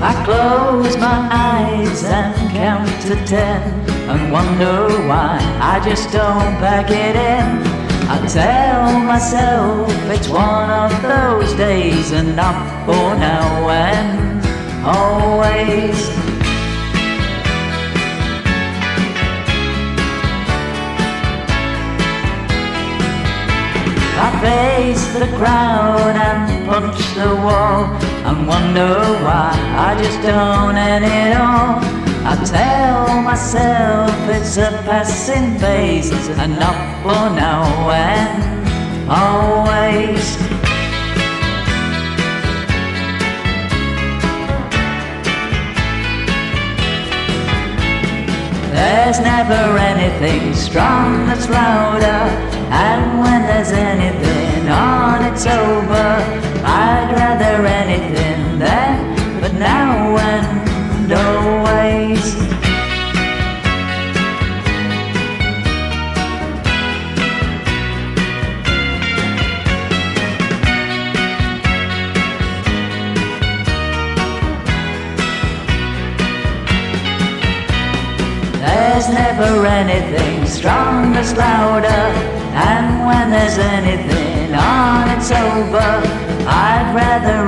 I close my eyes and count to 10 and wonder why I just don't pack it in. I tell myself it's one of those days and not for now and always. I face the crowd and punch the wall and wonder why I just don't end it all. I tell myself it's a passing phase and not for now and always. There's never anything strong that's louder, and when there's anything on it's over. I'd rather anything then, but now and always. There's never anything strong that's louder, and when there's anything on it's over. I'd rather